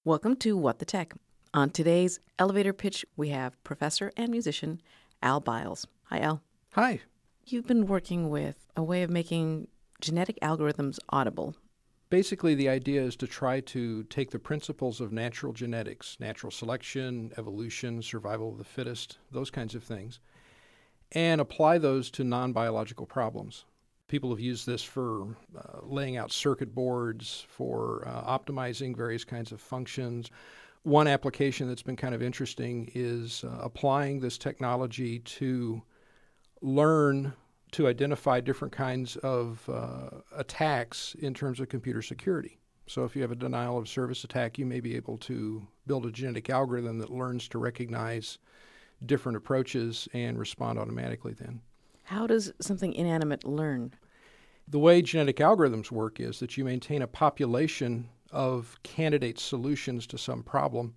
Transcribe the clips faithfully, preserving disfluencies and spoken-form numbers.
Welcome to What the Tech. On today's elevator pitch, we have professor and musician Al Biles. Hi, Al. Hi. You've been working with a way of making genetic algorithms audible. Basically, the idea is to try to take the principles of natural genetics, natural selection, evolution, survival of the fittest, those kinds of things, and apply those to non-biological problems. People have used this for uh, laying out circuit boards, for uh, optimizing various kinds of functions. One application that's been kind of interesting is uh, applying this technology to learn to identify different kinds of uh, attacks in terms of computer security. So if you have a denial of service attack, you may be able to build a genetic algorithm that learns to recognize different approaches and respond automatically then. How does something inanimate learn? The way genetic algorithms work is that you maintain a population of candidate solutions to some problem,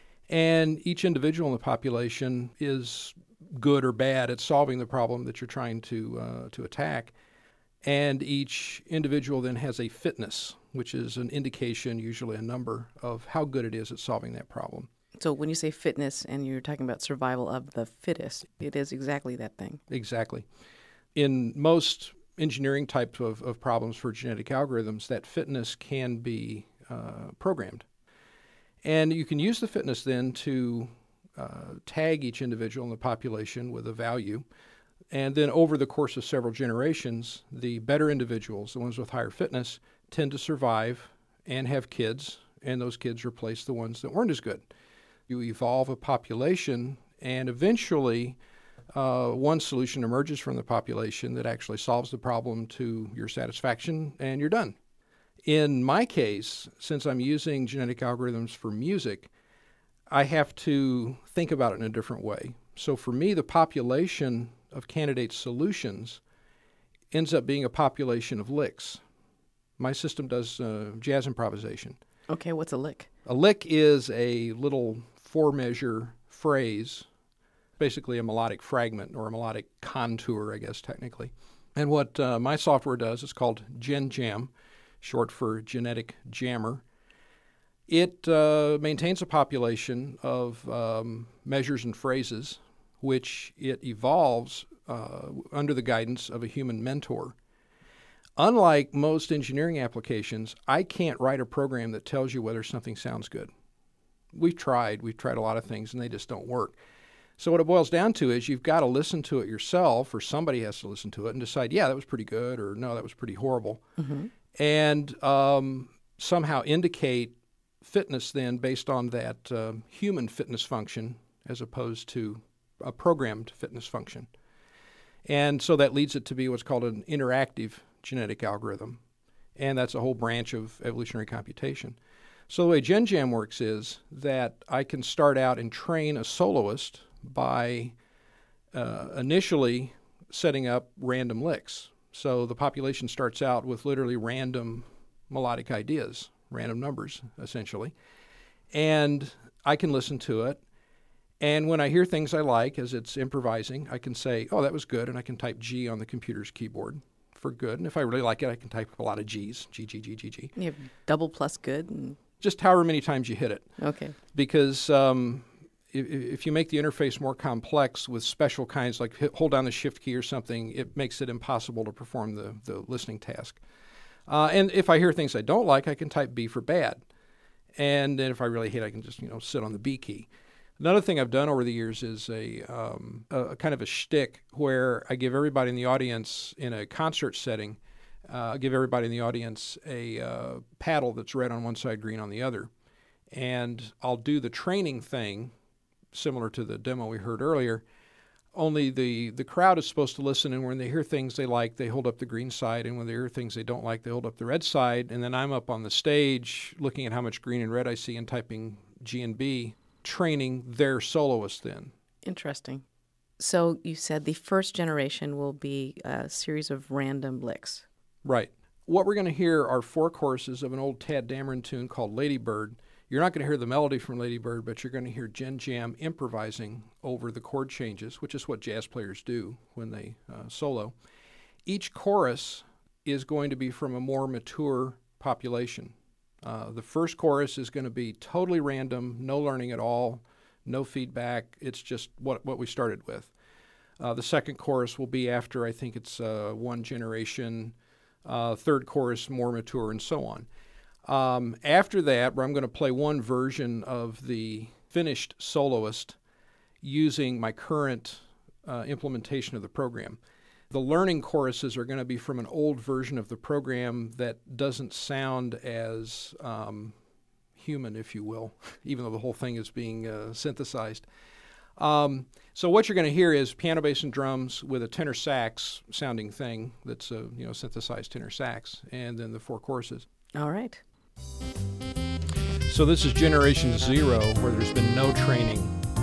and each individual in the population is good or bad at solving the problem that you're trying to uh, to attack. And each individual then has a fitness, which is an indication, usually a number, of how good it is at solving that problem. So when you say fitness and you're talking about survival of the fittest, it is exactly that thing. Exactly. In most engineering types of, of problems for genetic algorithms, that fitness can be uh, programmed. And you can use the fitness then to uh, tag each individual in the population with a value. And then over the course of several generations, the better individuals, the ones with higher fitness, tend to survive and have kids, and those kids replace the ones that weren't as good. You evolve a population, and eventually uh, one solution emerges from the population that actually solves the problem to your satisfaction, and you're done. In my case, since I'm using genetic algorithms for music, I have to think about it in a different way. So for me, the population of candidate solutions ends up being a population of licks. My system does uh, jazz improvisation. Okay, what's a lick? A lick is a little four-measure phrase, basically a melodic fragment or a melodic contour, I guess, technically. And what uh, my software does is called GenJam, short for Genetic Jammer. It uh, maintains a population of um, measures and phrases, which it evolves uh, under the guidance of a human mentor. Unlike most engineering applications, I can't write a program that tells you whether something sounds good. We've tried. We've tried a lot of things, and they just don't work. So what it boils down to is you've got to listen to it yourself, or somebody has to listen to it and decide, yeah, that was pretty good, or no, that was pretty horrible, mm-hmm. and um, somehow indicate fitness then based on that uh, human fitness function as opposed to a programmed fitness function. And so that leads it to be what's called an interactive genetic algorithm, and that's a whole branch of evolutionary computation. So the way GenJam works is that I can start out and train a soloist by uh, initially setting up random licks. So the population starts out with literally random melodic ideas, random numbers, essentially. And I can listen to it. And when I hear things I like as it's improvising, I can say, oh, that was good, and I can type G on the computer's keyboard for good. And if I really like it, I can type a lot of G's, G, G, G, G, G. You have double plus good? And... Just however many times you hit it. Okay. Because um, if, if you make the interface more complex with special kinds, like hit, hold down the shift key or something, it makes it impossible to perform the, the listening task. Uh, and if I hear things I don't like, I can type B for bad. And then if I really hate it, I can just, you know, sit on the B key. Another thing I've done over the years is a, um, a, a kind of a shtick where I give everybody in the audience in a concert setting, uh, I give everybody in the audience a uh, paddle that's red on one side, green on the other. And I'll do the training thing, similar to the demo we heard earlier, only the, the crowd is supposed to listen, and when they hear things they like, they hold up the green side, and when they hear things they don't like, they hold up the red side. And then I'm up on the stage looking at how much green and red I see and typing G and B, training their soloist then. Interesting. So you said the first generation will be a series of random licks. Right. What we're going to hear are four choruses of an old Tadd Dameron tune called Lady Bird. You're not going to hear the melody from Lady Bird, but you're going to hear GenJam improvising over the chord changes, which is what jazz players do when they uh, solo. Each chorus is going to be from a more mature population. Uh, the first chorus is going to be totally random, no learning at all, no feedback. It's just what, what we started with. Uh, the second chorus will be after, I think it's uh, one generation, uh, third chorus more mature, and so on. Um, after that, I'm going to play one version of the finished soloist using my current uh, implementation of the program. The learning choruses are going to be from an old version of the program that doesn't sound as um, human, if you will, even though the whole thing is being uh, synthesized. Um, so what you're going to hear is piano, bass, and drums with a tenor sax sounding thing that's a you know synthesized tenor sax, and then the four choruses. All right. So this is Generation Zero, where there's been no training.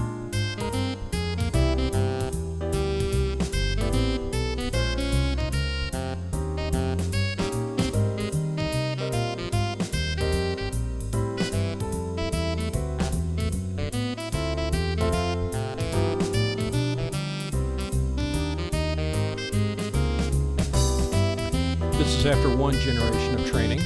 This is after one generation of training.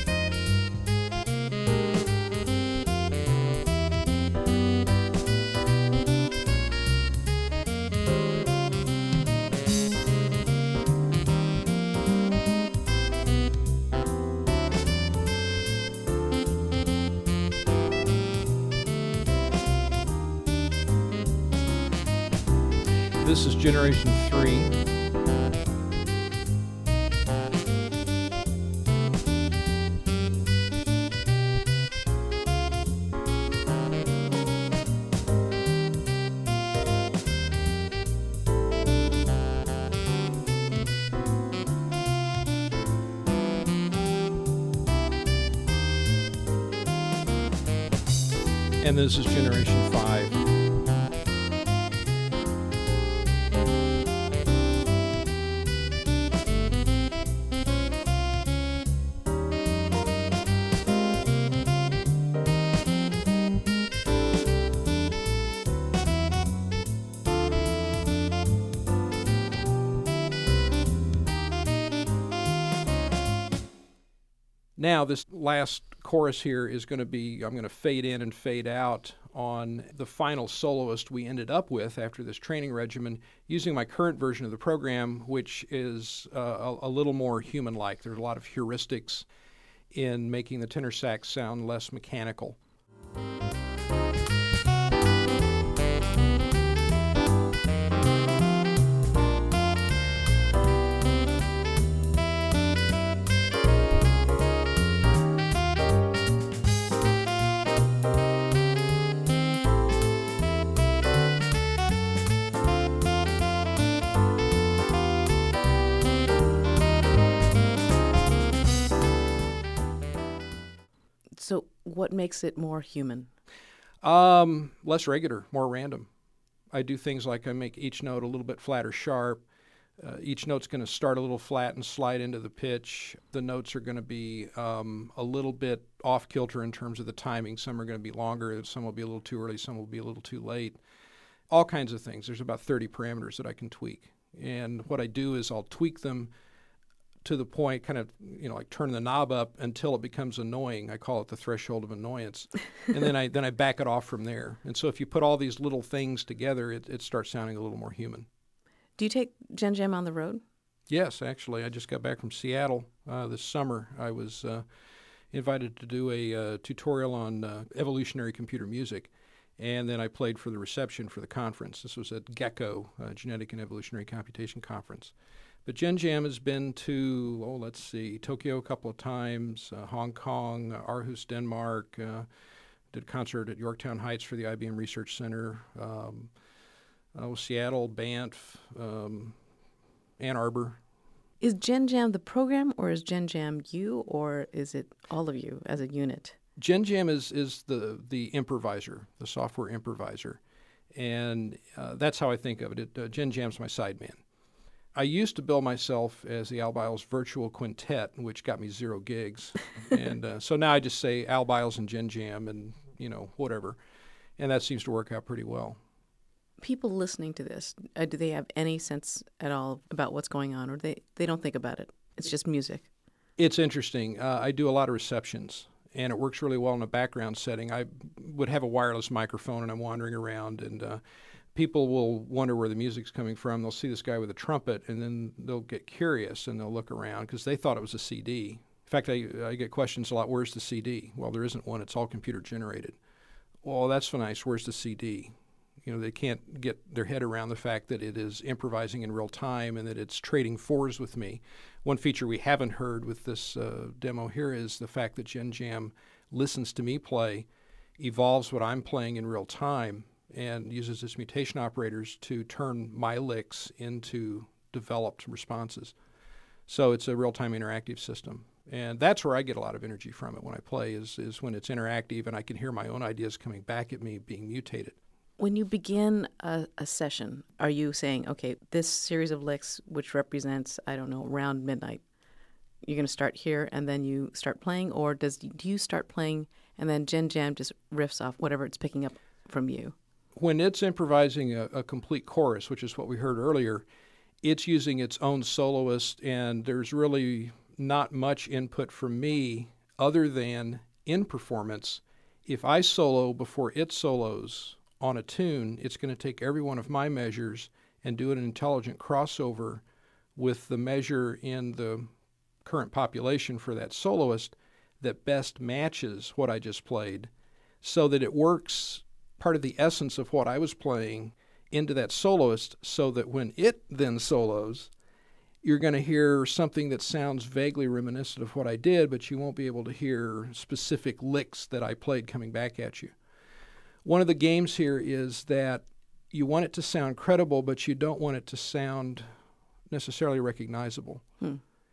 This is Generation Three. And this is Generation Five. Now, this last chorus here is going to be, I'm going to fade in and fade out on the final soloist we ended up with after this training regimen using my current version of the program, which is uh, a, a little more human-like. There's a lot of heuristics in making the tenor sax sound less mechanical. So what makes it more human? Um, less regular, more random. I do things like I make each note a little bit flat or sharp. Uh, each note's going to start a little flat and slide into the pitch. The notes are going to be um, a little bit off kilter in terms of the timing. Some are going to be longer, some will be a little too early, some will be a little too late. All kinds of things. There's about thirty parameters that I can tweak. And what I do is I'll tweak them to the point, kind of, you know, like turn the knob up until it becomes annoying. I call it the threshold of annoyance. And then I then I back it off from there. And so if you put all these little things together, it, it starts sounding a little more human. Do you take Gen Jam on the road? Yes, actually. I just got back from Seattle uh, this summer. I was uh, invited to do a uh, tutorial on uh, evolutionary computer music. And then I played for the reception for the conference. This was at Gecko, uh, Genetic and Evolutionary Computation Conference. But Gen Jam has been to, oh, let's see, Tokyo a couple of times, uh, Hong Kong, uh, Aarhus, Denmark, uh, did a concert at Yorktown Heights for the I B M Research Center, um, oh, Seattle, Banff, um, Ann Arbor. Is Gen Jam the program, or is Gen Jam you, or is it all of you as a unit? Gen Jam is, is the, the improviser, the software improviser. And uh, that's how I think of it. it uh, Gen Jam's my sideman. I used to bill myself as the Al Biles Virtual Quintet, which got me zero gigs. and uh, so now I just say Al Biles and Gen Jam and, you know, whatever. And that seems to work out pretty well. People listening to this, uh, do they have any sense at all about what's going on, or they, they don't think about it? It's just music. It's interesting. Uh, I do a lot of receptions. and it works really well in a background setting. I would have a wireless microphone, and I'm wandering around, and uh, people will wonder where the music's coming from. They'll see this guy with a trumpet, and then they'll get curious, and they'll look around because they thought it was a C D. In fact, I, I get questions a lot, where's the C D? Well, there isn't one. It's all computer generated. Well, that's nice. Where's the C D? You know, they can't get their head around the fact that it is improvising in real time and that it's trading fours with me. One feature we haven't heard with this uh, demo here is the fact that Gen Jam listens to me play, evolves what I'm playing in real time, and uses its mutation operators to turn my licks into developed responses. So it's a real-time interactive system. And that's where I get a lot of energy from it when I play, is, is when it's interactive and I can hear my own ideas coming back at me being mutated. When you begin a, a session, are you saying, okay, this series of licks, which represents, I don't know, around midnight, you're going to start here and then you start playing? Or does do you start playing and then Gen Jam just riffs off whatever it's picking up from you? When it's improvising a, a complete chorus, which is what we heard earlier, it's using its own soloist, and there's really not much input from me other than in performance. If I solo before it solos on a tune, it's going to take every one of my measures and do an intelligent crossover with the measure in the current population for that soloist that best matches what I just played, so that it works part of the essence of what I was playing into that soloist, so that when it then solos, you're going to hear something that sounds vaguely reminiscent of what I did, but you won't be able to hear specific licks that I played coming back at you. One of the games here is that you want it to sound credible, but you don't want it to sound necessarily recognizable. Hmm.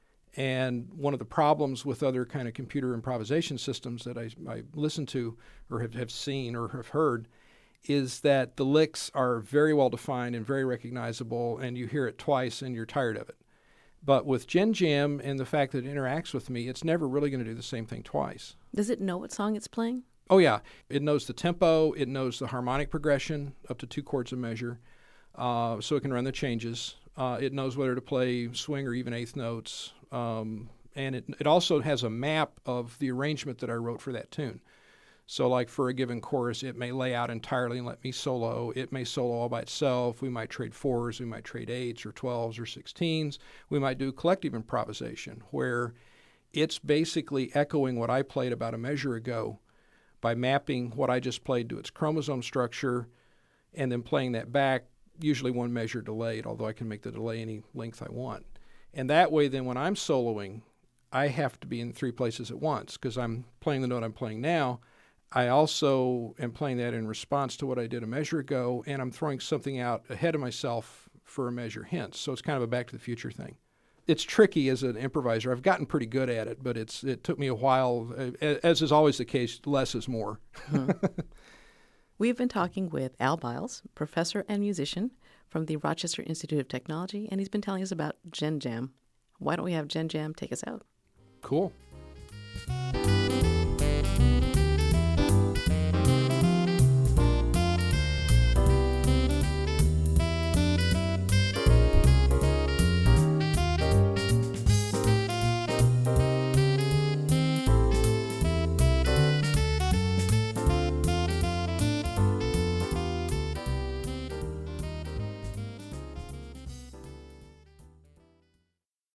And one of the problems with other kind of computer improvisation systems that I, I listen to or have, have seen or have heard is that the licks are very well defined and very recognizable, and you hear it twice and you're tired of it. But with Gen Jam and the fact that it interacts with me, it's never really going to do the same thing twice. Does it know what song it's playing? Oh, yeah. It knows the tempo. It knows the harmonic progression up to two chords a measure, uh, so it can run the changes. Uh, it knows whether to play swing or even eighth notes. Um, and it, it also has a map of the arrangement that I wrote for that tune. So like for a given chorus, it may lay out entirely and let me solo. It may solo all by itself. We might trade fours. We might trade eights or twelves or sixteens. We might do collective improvisation where it's basically echoing what I played about a measure ago by mapping what I just played to its chromosome structure and then playing that back, usually one measure delayed, although I can make the delay any length I want. And that way then when I'm soloing, I have to be in three places at once because I'm playing the note I'm playing now. I also am playing that in response to what I did a measure ago, and I'm throwing something out ahead of myself for a measure hence. So it's kind of a Back to the Future thing. It's tricky as an improviser. I've gotten pretty good at it, but it's it took me a while. As is always the case, less is more. Hmm. We've been talking with Al Biles, professor and musician from the Rochester Institute of Technology, and he's been telling us about Gen Jam. Why don't we have Gen Jam take us out? Cool.